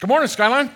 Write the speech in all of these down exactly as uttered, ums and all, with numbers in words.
Good morning, Skyline.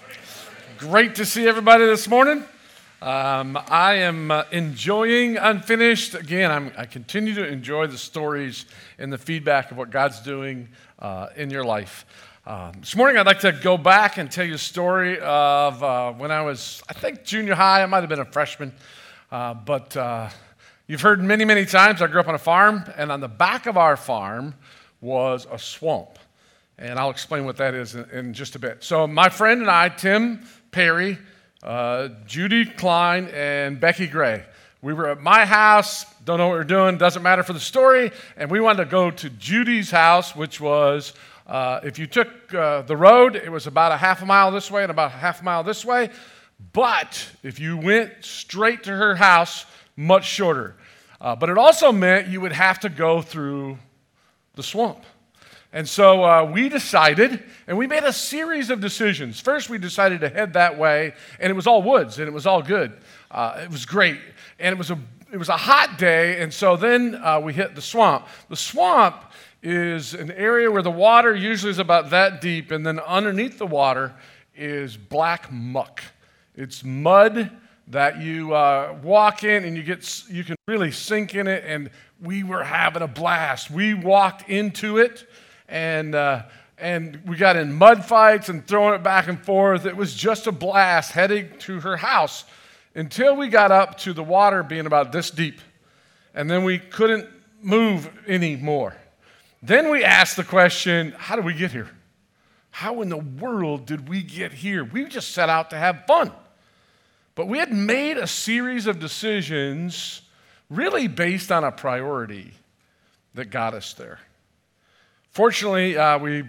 Great to see everybody this morning. Um, I am uh, enjoying Unfinished. Again, I'm, I continue to enjoy the stories and the feedback of what God's doing uh, in your life. Um, this morning, I'd like to go back and tell you a story of uh, when I was, I think, junior high. I might have been a freshman, uh, but uh, you've heard many, many times. I grew up on a farm, and on the back of our farm was a swamp. And I'll explain what that is in, in just a bit. So my friend and I, Tim Perry, uh, Judy Klein, and Becky Gray, we were at my house, don't know what we we're doing, doesn't matter for the story, and we wanted to go to Judy's house, which was, uh, if you took uh, the road, it was about a half a mile this way and about a half a mile this way, but if you went straight to her house, much shorter. Uh, but it also meant you would have to go through the swamp. And so uh, we decided, and we made a series of decisions. First, we decided to head that way, and it was all woods, and it was all good. Uh, it was great, and it was a it was a hot day, and so then uh, we hit the swamp. The swamp is an area where the water usually is about that deep, and then underneath the water is black muck. It's mud that you uh, walk in, and you get you can really sink in it. And we were having a blast. We walked into it. And uh, and we got in mud fights and throwing it back and forth. It was just a blast heading to her house until we got up to the water being about this deep. And then we couldn't move anymore. Then we asked the question, how did we get here? How in the world did we get here? We just set out to have fun. But we had made a series of decisions really based on a priority that got us there. Fortunately, uh, we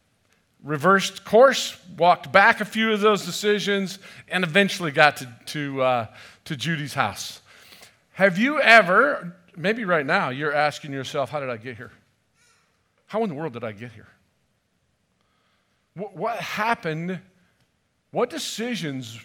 reversed course, walked back a few of those decisions, and eventually got to to, uh, to Judy's house. Have you ever, maybe right now, you're asking yourself, how did I get here? How in the world did I get here? What, what happened? What decisions?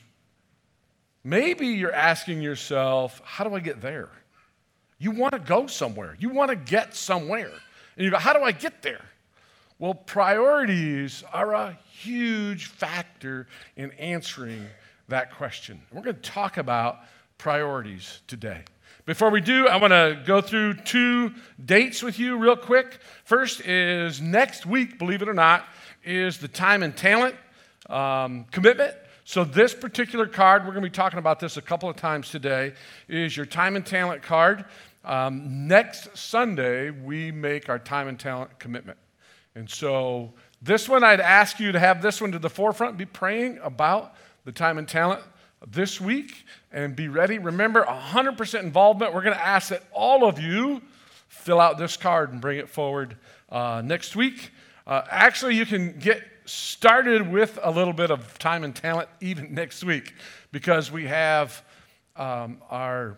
Maybe you're asking yourself, how do I get there? You want to go somewhere. You want to get somewhere. And you go, how do I get there? Well, priorities are a huge factor in answering that question. We're going to talk about priorities today. Before we do, I want to go through two dates with you real quick. First is next week, believe it or not, is the time and talent um, commitment. So this particular card, we're going to be talking about this a couple of times today, is your time and talent card. Um, next Sunday, we make our time and talent commitment. And so this one, I'd ask you to have this one to the forefront, be praying about the time and talent this week, and be ready. Remember, one hundred percent involvement. We're going to ask that all of you fill out this card and bring it forward uh, next week. Uh, actually, you can get started with a little bit of time and talent even next week, because we have um, our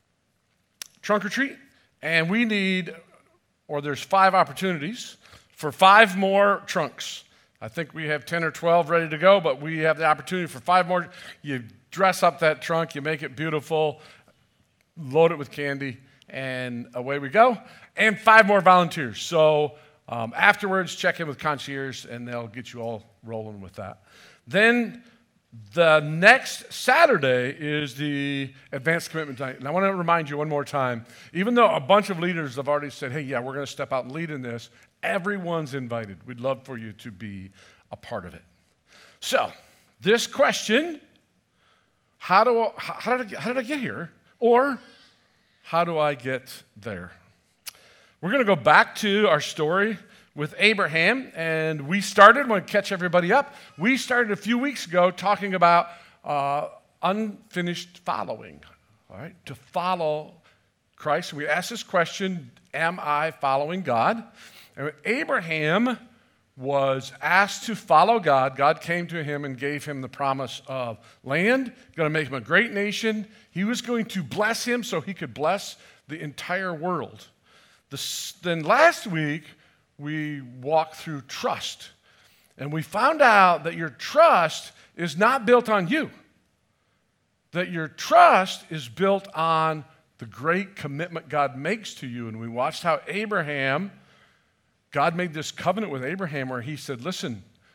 trunk or treat, and we need, or there's five opportunities for five more trunks. I think we have ten or twelve ready to go, but we have the opportunity for five more. You dress up that trunk, you make it beautiful, load it with candy, and away we go. And five more volunteers. So um, afterwards, check in with concierge, and they'll get you all rolling with that. Then the next Saturday is the advanced commitment night. And I want to remind you one more time, even though a bunch of leaders have already said, hey, yeah, we're going to step out and lead in this, everyone's invited. We'd love for you to be a part of it. So, this question, how do I, how did I, how did I get here? Or, how do I get there? We're going to go back to our story with Abraham, and we started, I want to catch everybody up, we started a few weeks ago talking about uh, unfinished following, all right, to follow Christ. We asked this question, am I following God? And Abraham was asked to follow God. God came to him and gave him the promise of land, going to make him a great nation. He was going to bless him so he could bless the entire world. The, then last week, we walked through trust. And we found out that your trust is not built on you. That your trust is built on the great commitment God makes to you. And we watched how Abraham, God made this covenant with Abraham where he said, listen,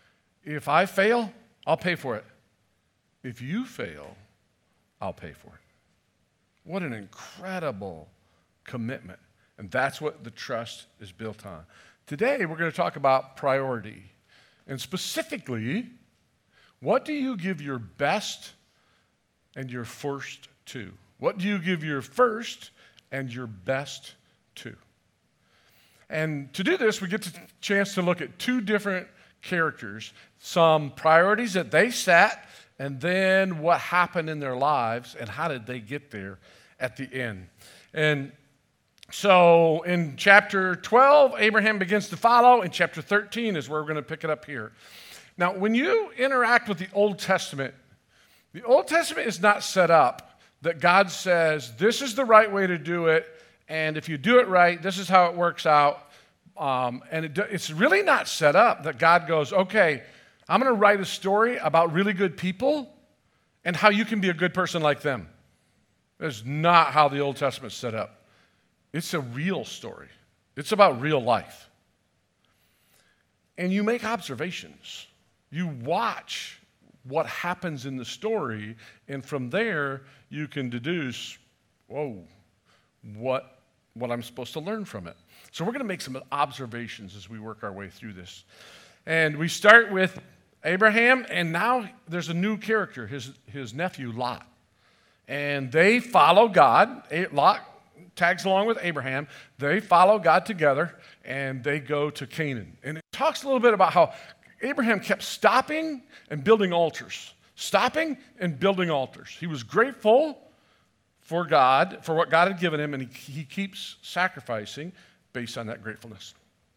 If I fail, I'll pay for it. If you fail, I'll pay for it. What an incredible commitment. And that's what the trust is built on. Today, we're going to talk about priority. And specifically, what do you give your best and your first to? What do you give your first and your best to? And to do this, we get the chance to look at two different characters, some priorities that they set, and then what happened in their lives and how did they get there at the end. And so in chapter twelve, Abraham begins to follow. In chapter thirteen is where we're going to pick it up here. Now, when you interact with the Old Testament, the Old Testament is not set up that God says, this is the right way to do it, and if you do it right, this is how it works out. Um, and it, it's really not set up that God goes, okay, I'm going to write a story about really good people and how you can be a good person like them. That's not how the Old Testament's set up. It's a real story. It's about real life. And you make observations. You watch what happens in the story, and from there, you can deduce, whoa, what, what I'm supposed to learn from it. So we're going to make some observations as we work our way through this. And we start with Abraham, and now there's a new character, his, his nephew Lot. And they follow God. Lot tags along with Abraham. They follow God together, and they go to Canaan. And it talks a little bit about how Abraham kept stopping and building altars. Stopping and building altars. He was grateful for God, for what God had given him, and he, he keeps sacrificing based on that gratefulness.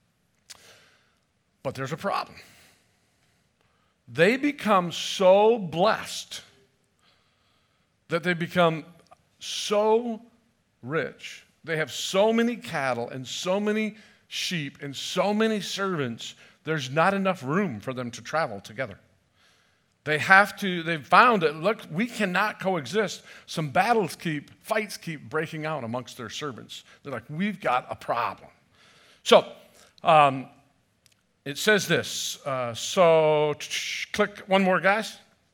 But there's a problem. They become so blessed that they become so rich. They have so many cattle and so many sheep and so many servants, there's not enough room for them to travel together. They have to, they've found that, look, we cannot coexist. Some battles keep, fights keep breaking out amongst their servants. They're like, we've got a problem. So, um, it says this. Uh, so, click one more, guys.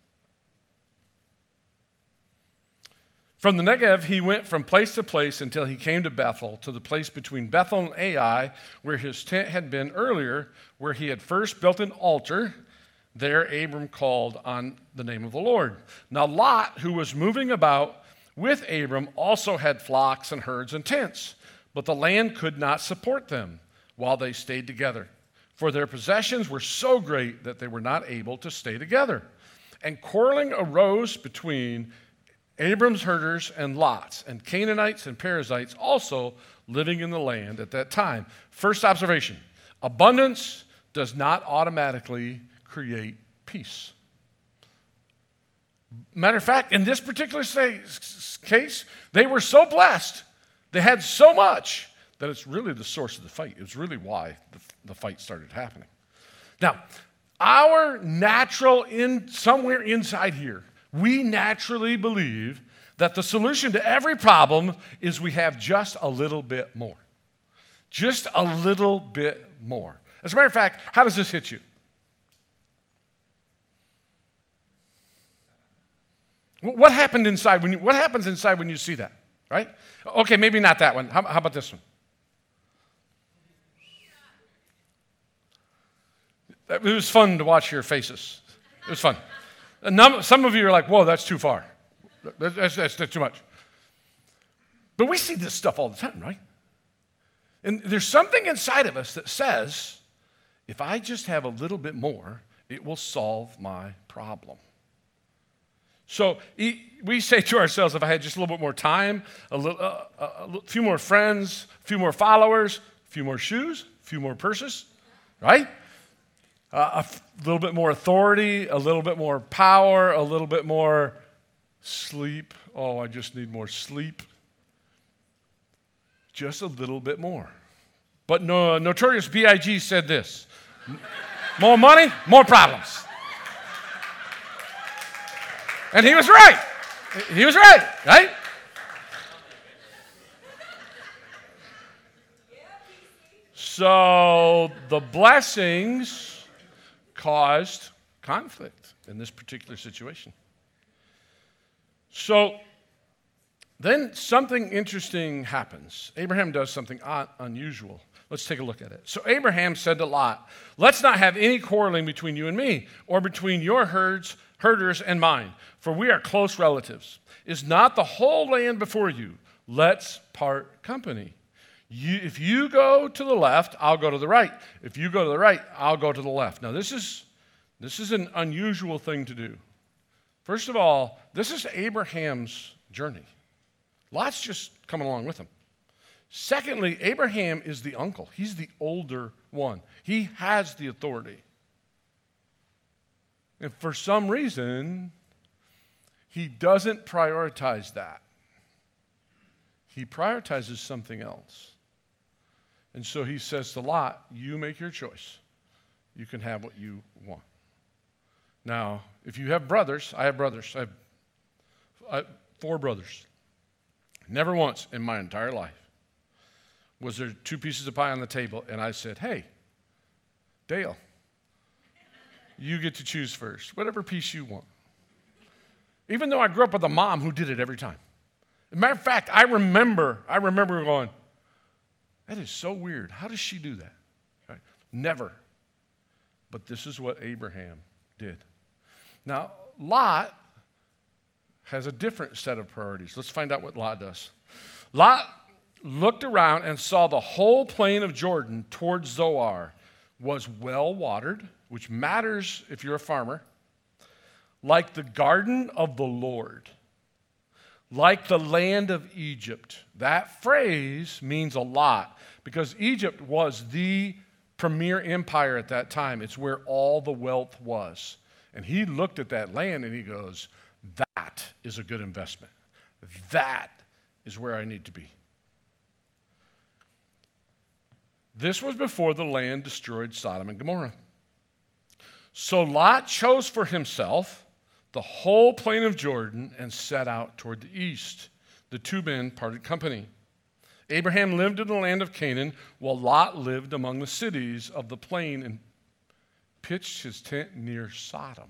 From the Negev, he went from place to place until he came to Bethel, to the place between Bethel and Ai, where his tent had been earlier, where he had first built an altar. There Abram called on the name of the Lord. Now Lot, who was moving about with Abram, also had flocks and herds and tents, but the land could not support them while they stayed together, for their possessions were so great that they were not able to stay together. And quarreling arose between Abram's herders and Lot's, and Canaanites and Perizzites also living in the land at that time. First observation, abundance does not automatically create peace. Matter of fact, in this particular case, they were so blessed, they had so much, that it's really the source of the fight. It's really why the, the fight started happening. Now, our natural, in somewhere inside here, we naturally believe that the solution to every problem is we have just a little bit more. Just a little bit more. As a matter of fact, how does this hit you? What happened inside when you, what happens inside when you see that, right? Okay, maybe not that one. How, how about this one? It was fun to watch your faces. It was fun. Some of you are like, whoa, that's too far. That's, that's, that's too much. But we see this stuff all the time, right? And there's something inside of us that says, if I just have a little bit more, it will solve my problem. So we say to ourselves, if I had just a little bit more time, a, little, uh, a few more friends, a few more followers, a few more shoes, a few more purses, right? Uh, a f- little bit more authority, a little bit more power, a little bit more sleep. Oh, I just need more sleep. Just a little bit more. But no, Notorious B I G said this, more money, more problems. And he was right. He was right, right? So the blessings caused conflict in this particular situation. So then something interesting happens. Abraham does something un- unusual. Let's take a look at it. So Abraham said to Lot, let's not have any quarreling between you and me, or between your herds, herders and mine, for we are close relatives. Is not the whole land before you? Let's part company. You, if you go to the left, I'll go to the right. If you go to the right, I'll go to the left. Now this is, this is an unusual thing to do. First of all, this is Abraham's journey. Lot's just coming along with him. Secondly, Abraham is the uncle. He's the older one. He has the authority. And for some reason, he doesn't prioritize that. He prioritizes something else. And so he says to Lot, you make your choice. You can have what you want. Now, if you have brothers, I have brothers. I have, I have four brothers. Never once in my entire life was there two pieces of pie on the table, and I said, hey, Dale, you get to choose first, whatever piece you want. Even though I grew up with a mom who did it every time. As a matter of fact, I remember, I remember going, that is so weird. How does she do that? Right? Never. But this is what Abraham did. Now, Lot has a different set of priorities. Let's find out what Lot does. Lot looked around and saw the whole plain of Jordan towards Zoar was well watered, which matters if you're a farmer, like the garden of the Lord, like the land of Egypt. That phrase means a lot because Egypt was the premier empire at that time. It's where all the wealth was. And he looked at that land and he goes, that is a good investment. That is where I need to be. This was before the land destroyed Sodom and Gomorrah. So Lot chose for himself the whole plain of Jordan and set out toward the east. The two men parted company. Abraham lived in the land of Canaan, while Lot lived among the cities of the plain and pitched his tent near Sodom.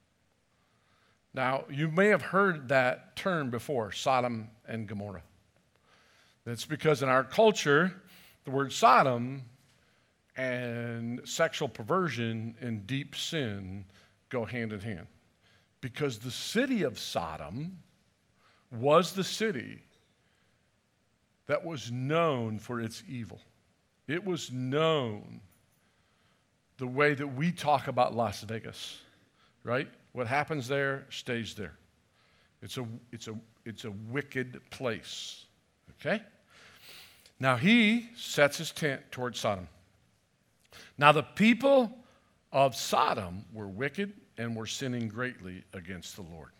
Now, you may have heard that term before, Sodom and Gomorrah. That's because in our culture, the word Sodom and sexual perversion and deep sin go hand in hand. Because the city of Sodom was the city that was known for its evil. It was known the way that we talk about Las Vegas, right? What happens there stays there. It's a, it's a, it's a wicked place, okay? Now he sets his tent toward Sodom. Now the people of Sodom were wicked and were sinning greatly against the Lord.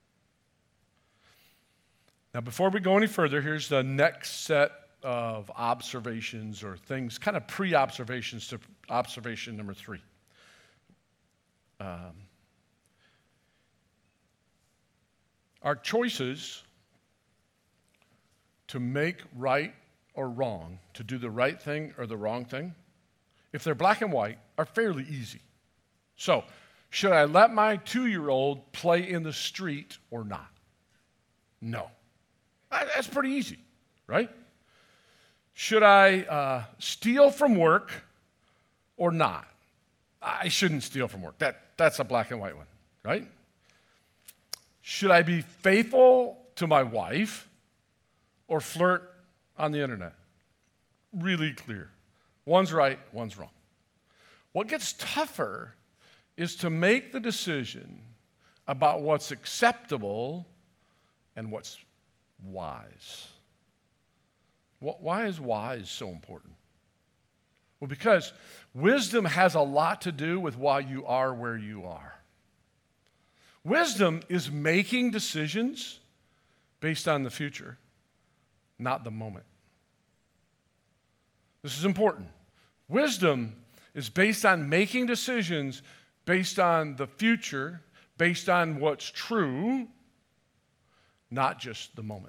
Now before we go any further, here's the next set of observations or things, kind of pre-observations to observation number three. Um, our choices to make right or wrong, to do the right thing or the wrong thing, if they're black and white, are fairly easy. So, should I let my two-year-old play in the street or not? No. That's pretty easy, right? Should I uh, steal from work or not? I shouldn't steal from work. That, that's a black and white one, right? Should I be faithful to my wife or flirt on the internet? Really clear. One's right, one's wrong. What gets tougher is to make the decision about what's acceptable and what's wise. Why is wise so important? Well, because wisdom has a lot to do with why you are where you are. Wisdom is making decisions based on the future, not the moment. This is important. Wisdom is based on making decisions based on the future, based on what's true, not just the moment.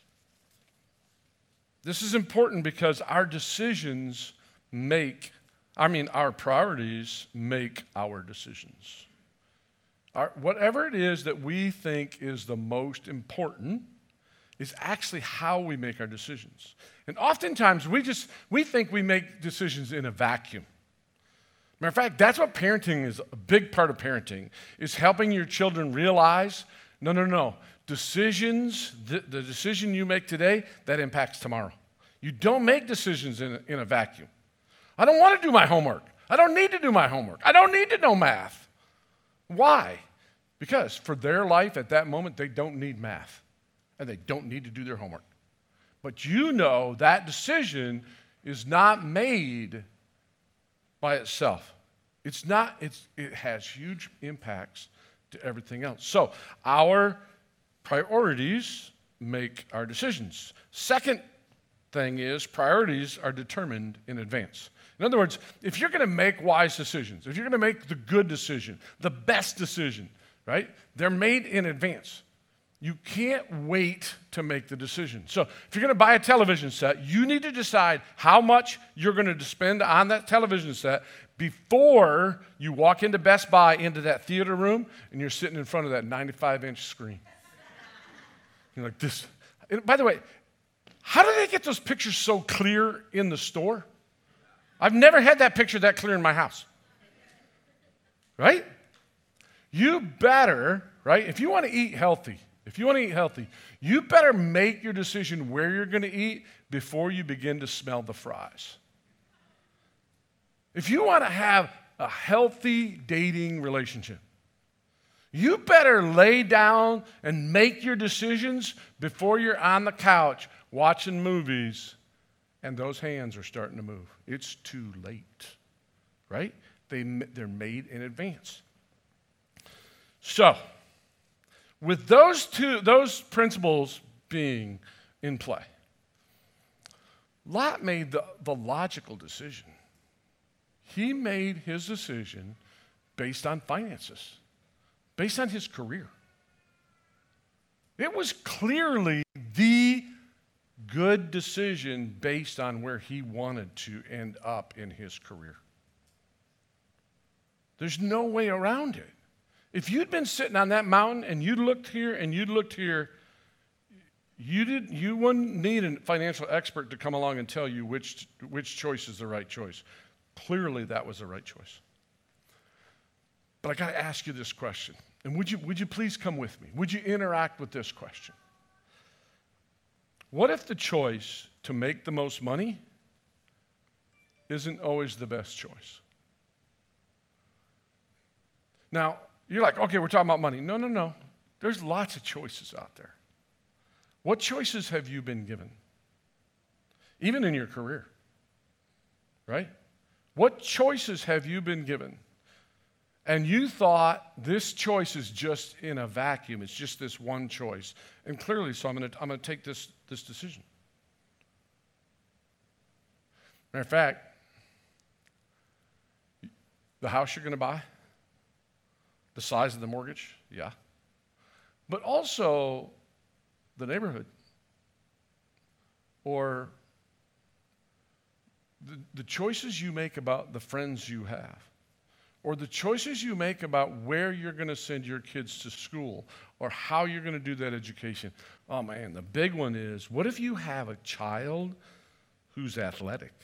This is important because our decisions make I mean, our priorities make our decisions. Our, whatever it is that we think is the most important is actually how we make our decisions. And oftentimes we just, we think we make decisions in a vacuum. Matter of fact, that's what parenting is, a big part of parenting, is helping your children realize, no, no, no, decisions, the, the decision you make today, that impacts tomorrow. You don't make decisions in a, in a vacuum. I don't want to do my homework. I don't need to do my homework. I don't need to know math. Why? Because for their life at that moment, they don't need math, and they don't need to do their homework. But you know that decision is not made by itself. It's not, it's, it has huge impacts to everything else. So our priorities make our decisions. Second thing is priorities are determined in advance. In other words, if you're going to make wise decisions, if you're going to make the good decision, the best decision, right, they're made in advance. You can't wait to make the decision. So if you're going to buy a television set, you need to decide how much you're going to spend on that television set before you walk into Best Buy, into that theater room, and you're sitting in front of that ninety-five inch screen. You're like this. And by the way, how do they get those pictures so clear in the store? I've never had that picture that clear in my house. Right? You better, right, if you want to eat healthy, if you want to eat healthy, you better make your decision where you're going to eat before you begin to smell the fries. If you want to have a healthy dating relationship, you better lay down and make your decisions before you're on the couch watching movies and those hands are starting to move. It's too late, right? They, they're made in advance. So, with those two, those principles being in play, Lot made the, the logical decision. He made his decision based on finances, based on his career. It was clearly the good decision based on where he wanted to end up in his career. There's no way around it. If you'd been sitting on that mountain and you looked here and you looked here, you did you wouldn't need a financial expert to come along and tell you which which choice is the right choice. Clearly, that was the right choice. But I got to ask you this question, and would you would you please come with me? Would you interact with this question? What if the choice to make the most money isn't always the best choice? Now, you're like, okay, we're talking about money. No, no, no. There's lots of choices out there. What choices have you been given? Even in your career, right? What choices have you been given? And you thought this choice is just in a vacuum. It's just this one choice. And clearly, so I'm going to I'm going to take this, this decision. Matter of fact, the house you're going to buy, the size of the mortgage, yeah. But also the neighborhood or the, the choices you make about the friends you have, or the choices you make about where you're going to send your kids to school or how you're going to do that education. Oh, man, the big one is, what if you have a child who's athletic?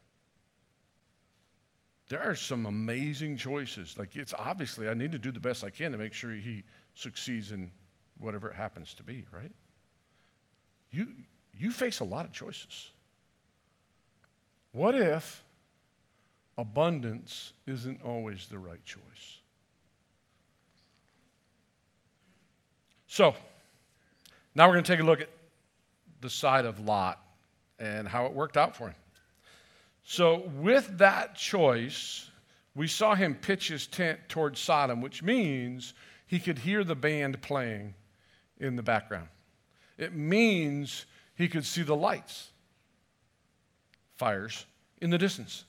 There are some amazing choices. Like, it's obviously, I need to do the best I can to make sure he succeeds in whatever it happens to be, right? You, you face a lot of choices. What if abundance isn't always the right choice? So, now we're going to take a look at the side of Lot and how it worked out for him. So, with that choice, we saw him pitch his tent towards Sodom, which means he could hear the band playing in the background. It means he could see the lights, fires, in the distance.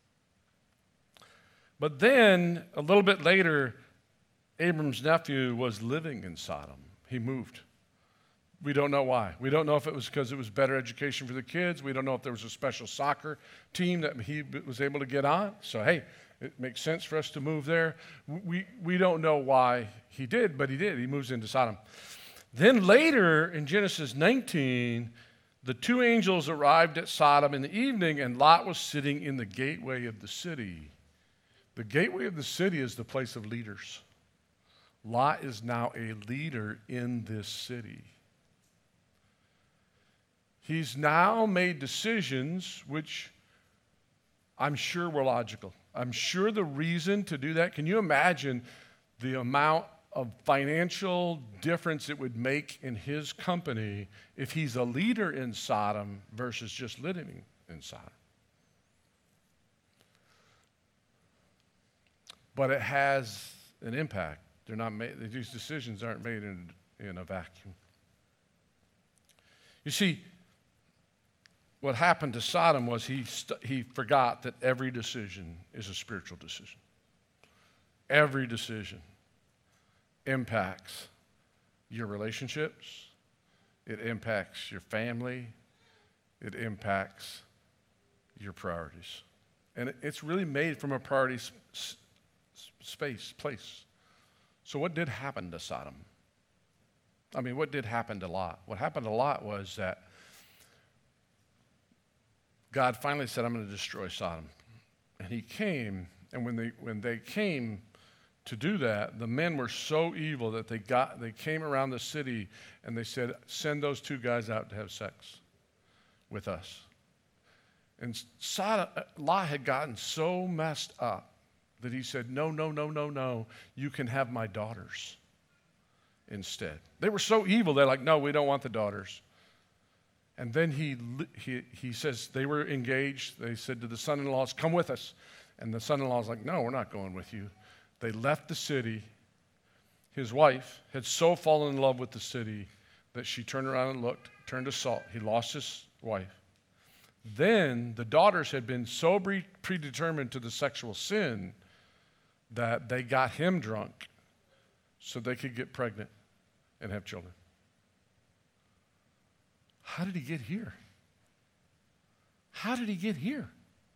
But then, a little bit later, Abram's nephew was living in Sodom. He moved. We don't know why. We don't know if it was because it was better education for the kids. We don't know if there was a special soccer team that he was able to get on. So, hey, it makes sense for us to move there. We, we don't know why he did, but he did. He moves into Sodom. Then later in Genesis nineteen, the two angels arrived at Sodom in the evening, and Lot was sitting in the gateway of the city. The gateway of the city is the place of leaders. Lot is now a leader in this city. He's now made decisions which I'm sure were logical. I'm sure the reason to do that, can you imagine the amount of financial difference it would make in his company if he's a leader in Sodom versus just living in Sodom? But it has an impact. They're not made, these decisions aren't made in, in a vacuum. You see, what happened to Sodom was he, st- he forgot that every decision is a spiritual decision. Every decision impacts your relationships. It impacts your family. It impacts your priorities. And it's really made from a priority s- space, place. So what did happen to Sodom? I mean, what did happen to Lot? What happened to Lot was that God finally said, I'm going to destroy Sodom. And he came, and when they when they came to do that, the men were so evil that they got they came around the city and they said, send those two guys out to have sex with us. And Sodom, Lot had gotten so messed up that he said, no, no, no, no, no, you can have my daughters instead. They were so evil, they're like, no, we don't want the daughters. And then he, he, he says they were engaged. They said to the son-in-laws, come with us. And the son-in-law's like, no, we're not going with you. They left the city. His wife had so fallen in love with the city that she turned around and looked, turned to salt. He lost his wife. Then the daughters had been so pre- predetermined to the sexual sin that they got him drunk so they could get pregnant and have children. How did he get here? How did he get here?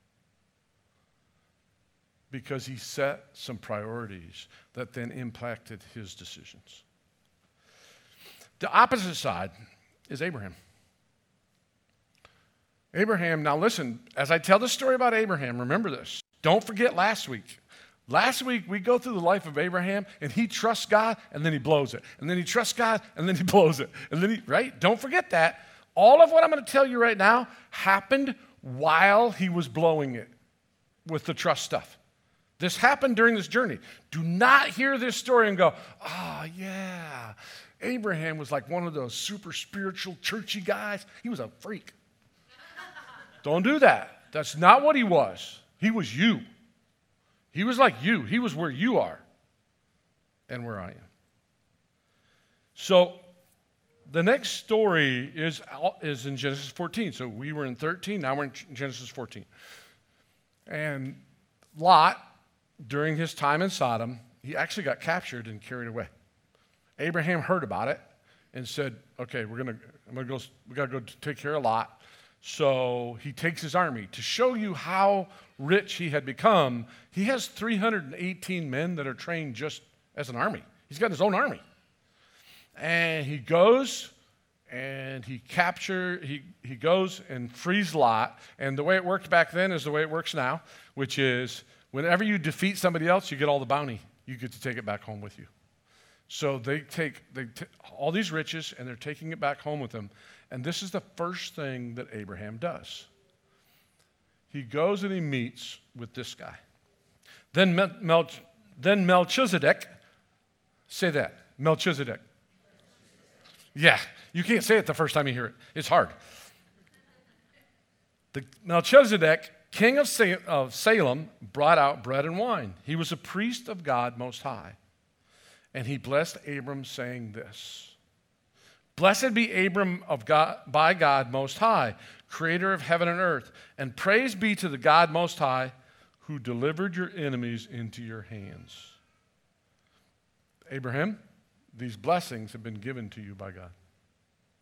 Because he set some priorities that then impacted his decisions. The opposite side is Abraham. Abraham, now listen, as I tell the story about Abraham, remember this. Don't forget last week. Last week, we go through the life of Abraham, and he trusts God, and then he blows it. And then he trusts God, and then he blows it. And then he, right? Don't forget that. All of what I'm going to tell you right now happened while he was blowing it with the trust stuff. This happened during this journey. Do not hear this story and go, oh, yeah, Abraham was like one of those super spiritual, churchy guys. He was a freak. Don't do that. That's not what he was. He was you. He was like you. He was where you are and where I am. So the next story is, is in Genesis fourteen. So we were in thirteen, now we're in Genesis fourteen. And Lot, during his time in Sodom, he actually got captured and carried away. Abraham heard about it and said, okay, we're gonna, I'm gonna go, we gotta go take care of Lot. So he takes his army. To show you how rich he had become, he has three hundred eighteen men that are trained just as an army. He's got his own army. And he goes and he capture, he, he goes and frees Lot. And the way it worked back then is the way it works now, which is whenever you defeat somebody else, you get all the bounty. You get to take it back home with you. So they take they t- all these riches and they're taking it back home with them. And this is the first thing that Abraham does. He goes and he meets with this guy. Then, Mel- Mel- then Melchizedek, say that, Melchizedek. Yeah, you can't say it the first time you hear it. It's hard. The Melchizedek, king of, Sa- of Salem, brought out bread and wine. He was a priest of God Most High. And he blessed Abram, saying this, blessed be Abram of God, by God Most High, creator of heaven and earth, and praise be to the God Most High, who delivered your enemies into your hands. Abraham, these blessings have been given to you by God.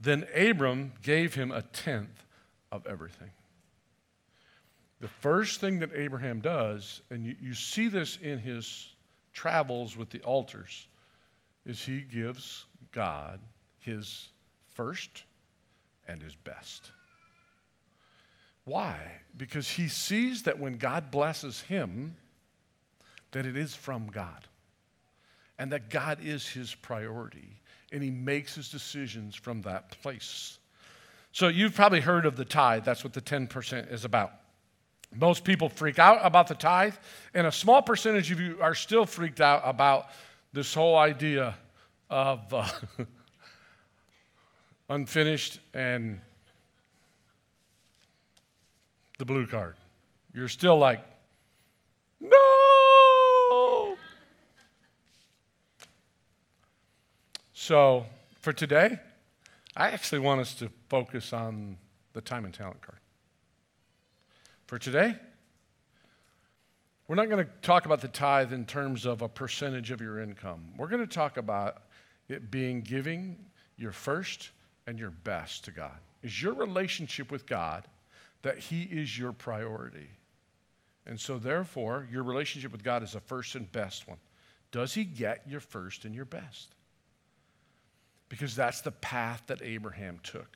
Then Abram gave him a tenth of everything. The first thing that Abraham does, and you, you see this in his travels with the altars, is he gives God his first and his best. Why? Because he sees that when God blesses him, that it is from God, and that God is his priority, and he makes his decisions from that place. So you've probably heard of the tithe. That's what the ten percent is about. Most people freak out about the tithe, and a small percentage of you are still freaked out about this whole idea of uh, unfinished and the blue card. You're still like, no! So for today, I actually want us to focus on the time and talent card. For today, we're not going to talk about the tithe in terms of a percentage of your income. We're going to talk about it being giving your first and your best to God. Is your relationship with God that he is your priority? And so therefore, your relationship with God is the first and best one. Does he get your first and your best? Because that's the path that Abraham took.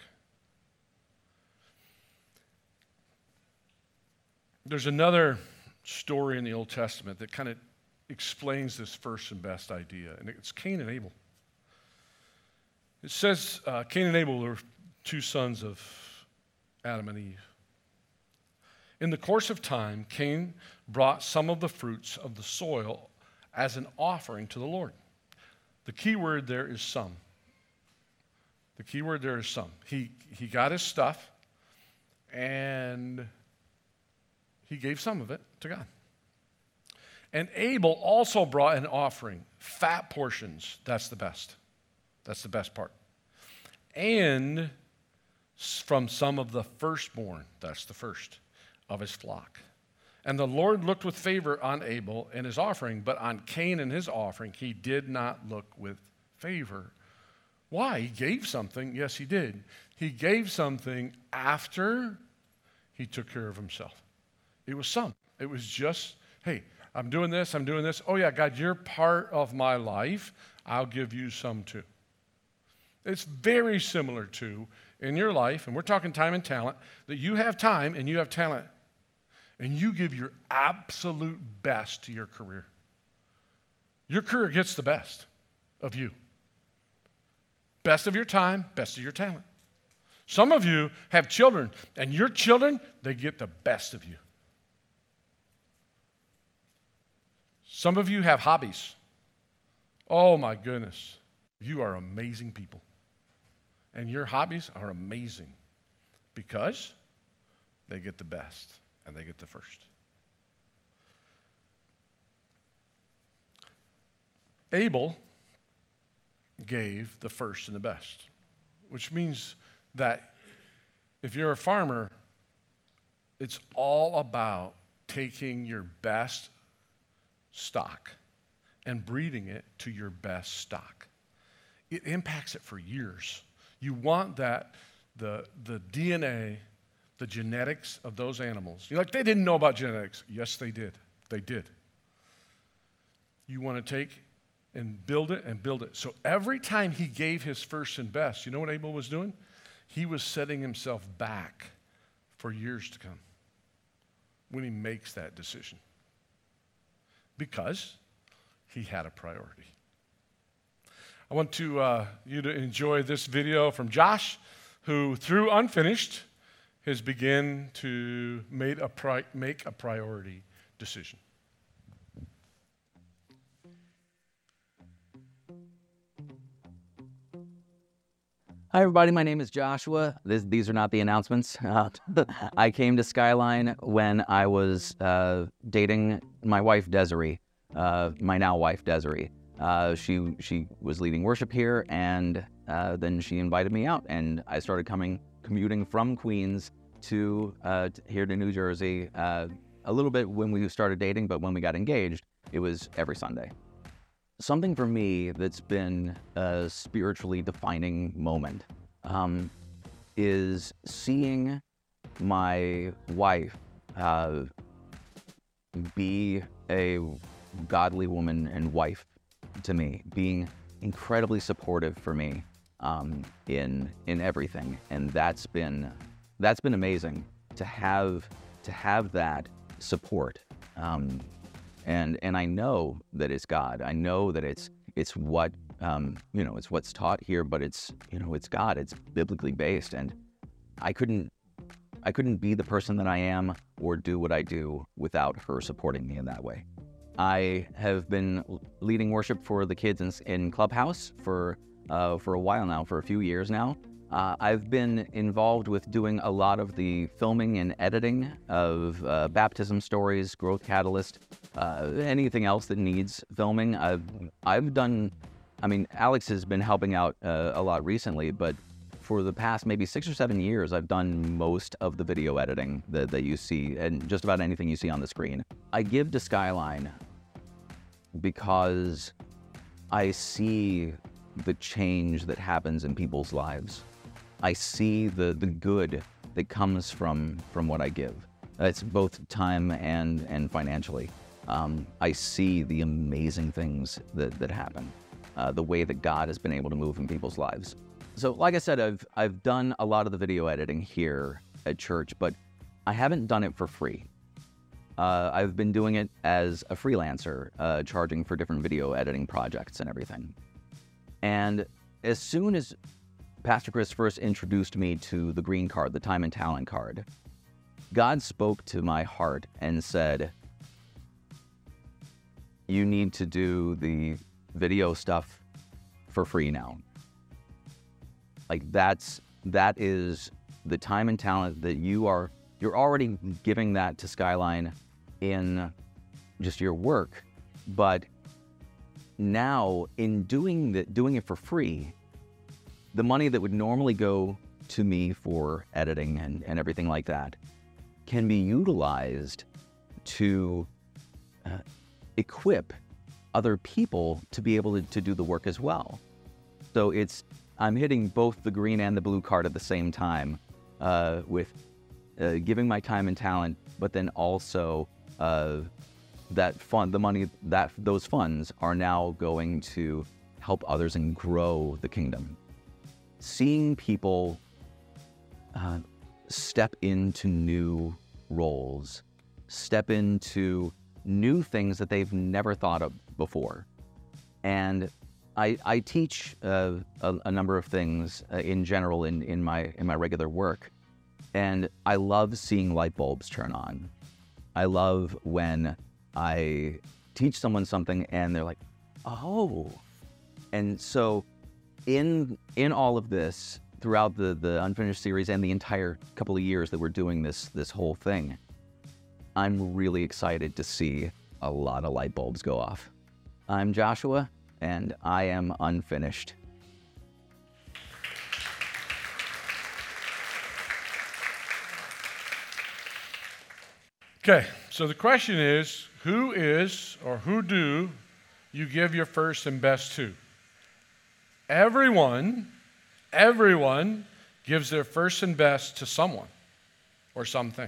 There's another story in the Old Testament that kind of explains this first and best idea, and it's Cain and Abel. It says uh, Cain and Abel were two sons of Adam and Eve. In the course of time, Cain brought some of the fruits of the soil as an offering to the Lord. The key word there is some. The key word there is some. He, he got his stuff, and he gave some of it to God. And Abel also brought an offering, fat portions. That's the best. That's the best part. And from some of the firstborn, that's the first, of his flock. And the Lord looked with favor on Abel and his offering, but on Cain and his offering, he did not look with favor. Why? He gave something. Yes, he did. He gave something after he took care of himself. It was some. It was just, hey, I'm doing this, I'm doing this. Oh yeah, God, you're part of my life. I'll give you some too. It's very similar to, in your life, and we're talking time and talent, that you have time and you have talent, and you give your absolute best to your career. Your career gets the best of you. Best of your time, best of your talent. Some of you have children, and your children, they get the best of you. Some of you have hobbies. Oh my goodness. You are amazing people. And your hobbies are amazing because they get the best and they get the first. Abel gave the first and the best, which means that if you're a farmer, it's all about taking your best stock and breeding it to your best stock. It impacts it for years. You want that, the, the D N A, the genetics of those animals. You're like, they didn't know about genetics. Yes, they did. They did. You want to take and build it and build it. So every time he gave his first and best, you know what Abel was doing? He was setting himself back for years to come when he makes that decision. Because he had a priority. I want to uh, you to enjoy this video from Josh, who through Unfinished has begun to made a pri- make a priority decision. Hi, everybody. My name is Joshua. This, these are not the announcements. Uh, I came to Skyline when I was uh, dating my wife, Desiree, uh, my now wife, Desiree. Uh, she she was leading worship here, and uh, then she invited me out, and I started coming, commuting from Queens to uh, here to New Jersey. Uh, a little bit when we started dating, but when we got engaged, it was every Sunday. Something for me that's been a spiritually defining moment um, is seeing my wife uh, be a godly woman and wife to me, being incredibly supportive for me um, in in everything, and that's been that's been amazing to have to have that support. Um, and and I know that it's God. I know that it's it's what um, you know it's what's taught here, but it's you know it's God. It's biblically based, and I couldn't I couldn't be the person that I am or do what I do without her supporting me in that way. I have been leading worship for the kids in, in Clubhouse for uh, for a while now, for a few years now. Uh, I've been involved with doing a lot of the filming and editing of uh, baptism stories, Growth Catalyst, uh, anything else that needs filming. I've I've done. I mean, Alex has been helping out uh, a lot recently, but for the past maybe six or seven years, I've done most of the video editing that, that you see, and just about anything you see on the screen. I give to Skyline because I see the change that happens in people's lives. I see the, the good that comes from, from what I give. It's both time and, and financially. Um, I see the amazing things that, that happen, uh, the way that God has been able to move in people's lives. So like I said, I've, I've done a lot of the video editing here at church, but I haven't done it for free. Uh, I've been doing it as a freelancer, uh, charging for different video editing projects and everything. And as soon as Pastor Chris first introduced me to the green card, the time and talent card, God spoke to my heart and said, you need to do the video stuff for free now. Like that's, that is the time and talent that you are, you're already giving that to Skyline in just your work. But now in doing the, doing it for free, the money that would normally go to me for editing and, and everything like that can be utilized to uh, equip other people to be able to, to do the work as well. So it's, I'm hitting both the green and the blue card at the same time uh, with uh, giving my time and talent, but then also uh, that fund, the money, that those funds are now going to help others and grow the kingdom. Seeing people uh, step into new roles, step into new things that they've never thought of before. And I, I teach uh, a, a number of things uh, in general in, in my in my regular work, and I love seeing light bulbs turn on. I love when I teach someone something and they're like, oh. And so in in all of this, throughout the, the Unfinished series and the entire couple of years that we're doing this this whole thing, I'm really excited to see a lot of light bulbs go off. I'm Joshua, and I am unfinished. Okay, so the question is, who is or who do you give your first and best to? Everyone, everyone gives their first and best to someone or something.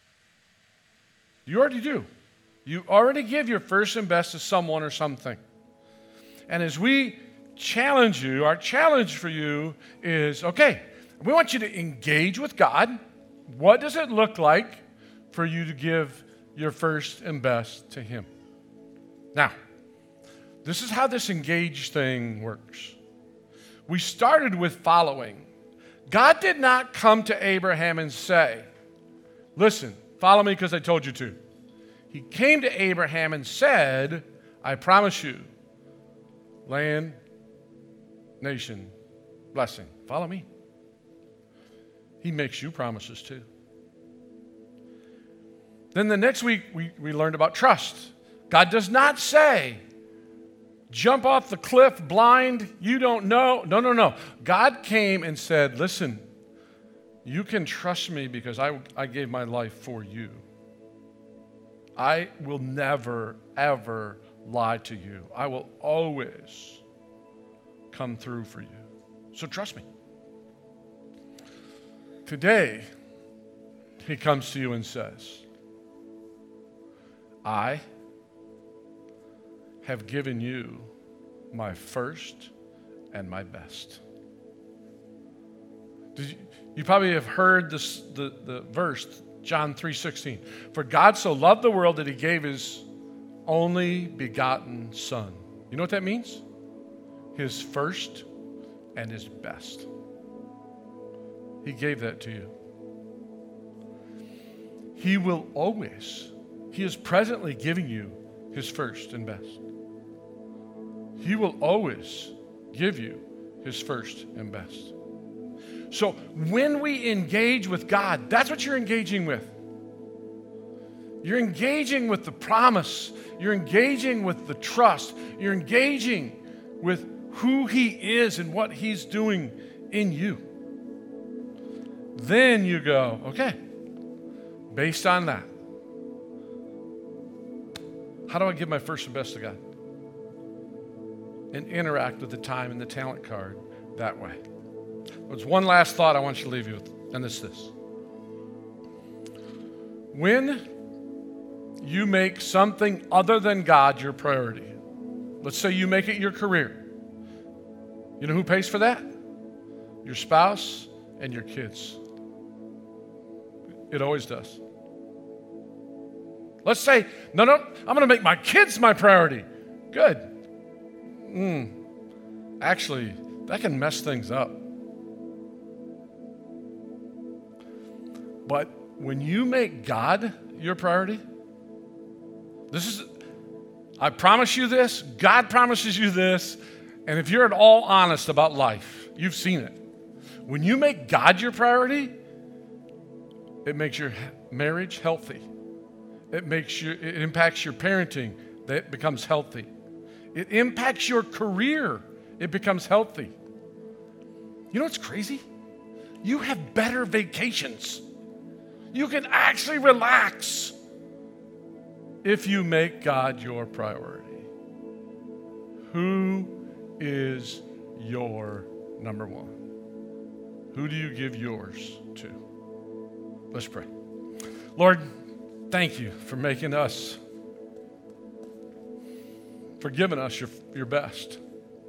You already do. You already give your first and best to someone or something. And as we challenge you, our challenge for you is, okay, we want you to engage with God. What does it look like for you to give your first and best to Him? Now, this is how this engage thing works. We started with following. God did not come to Abraham and say, listen, follow me because I told you to. He came to Abraham and said, I promise you, land, nation, blessing. Follow me. He makes you promises too. Then the next week, we, we learned about trust. God does not say, jump off the cliff blind, you don't know. No, no, no. God came and said, listen, you can trust me because I, I gave my life for you. I will never, ever lie to you. I will always come through for you. So trust me. Today, he comes to you and says, I have given you my first and my best. Did you, you probably have heard this, the, the verse, John three sixteen. For God so loved the world that he gave his only begotten Son. You know what that means? His first and his best. He gave that to you. He will always, he is presently giving you his first and best. He will always give you his first and best. So when we engage with God, that's what you're engaging with. You're engaging with the promise. You're engaging with the trust. You're engaging with who he is and what he's doing in you. Then you go, okay, based on that, how do I give my first and best to God? And interact with the time and the talent card that way. There's one last thought I want you to leave you with, and it's this. When you make something other than God your priority, let's say you make it your career, you know who pays for that? Your spouse and your kids. It always does. Let's say, no, no, I'm going to make my kids my priority. Good. Mm. Actually, that can mess things up. But when you make God your priority, this is, I promise you this, God promises you this, and if you're at all honest about life, you've seen it. When you make God your priority, it makes your marriage healthy. It makes your, it impacts your parenting, that becomes healthy. It impacts your career, it becomes healthy. You know what's crazy? You have better vacations. You can actually relax if you make God your priority. Who is your number one? Who do you give yours to? Let's pray. Lord, thank you for making us, for giving us your, your best.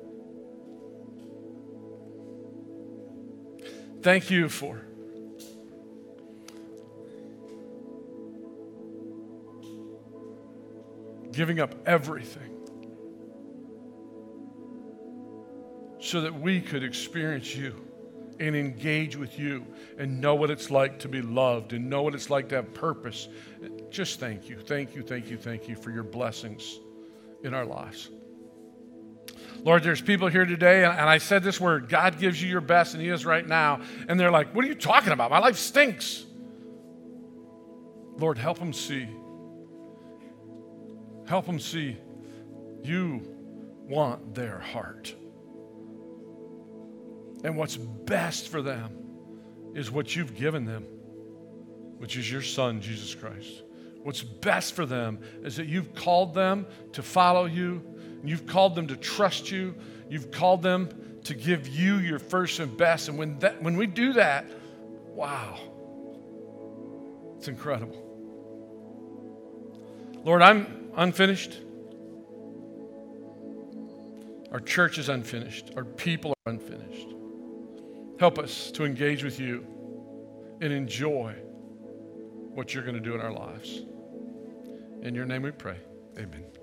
Thank you for giving up everything so that we could experience you and engage with you and know what it's like to be loved and know what it's like to have purpose. Just thank you, thank you, thank you, thank you for your blessings in our lives. Lord, there's people here today, and I said this word, God gives you your best, and he is right now, and they're like, what are you talking about? My life stinks. Lord, help them see. Help them see you want their heart. And what's best for them is what you've given them, which is your Son, Jesus Christ. What's best for them is that you've called them to follow you. You've called them to trust you. You've called them to give you your first and best. And when that, when we do that, wow, it's incredible. Lord, I'm unfinished. Our church is unfinished. Our people are unfinished. Help us to engage with you and enjoy what you're going to do in our lives. In your name we pray. Amen.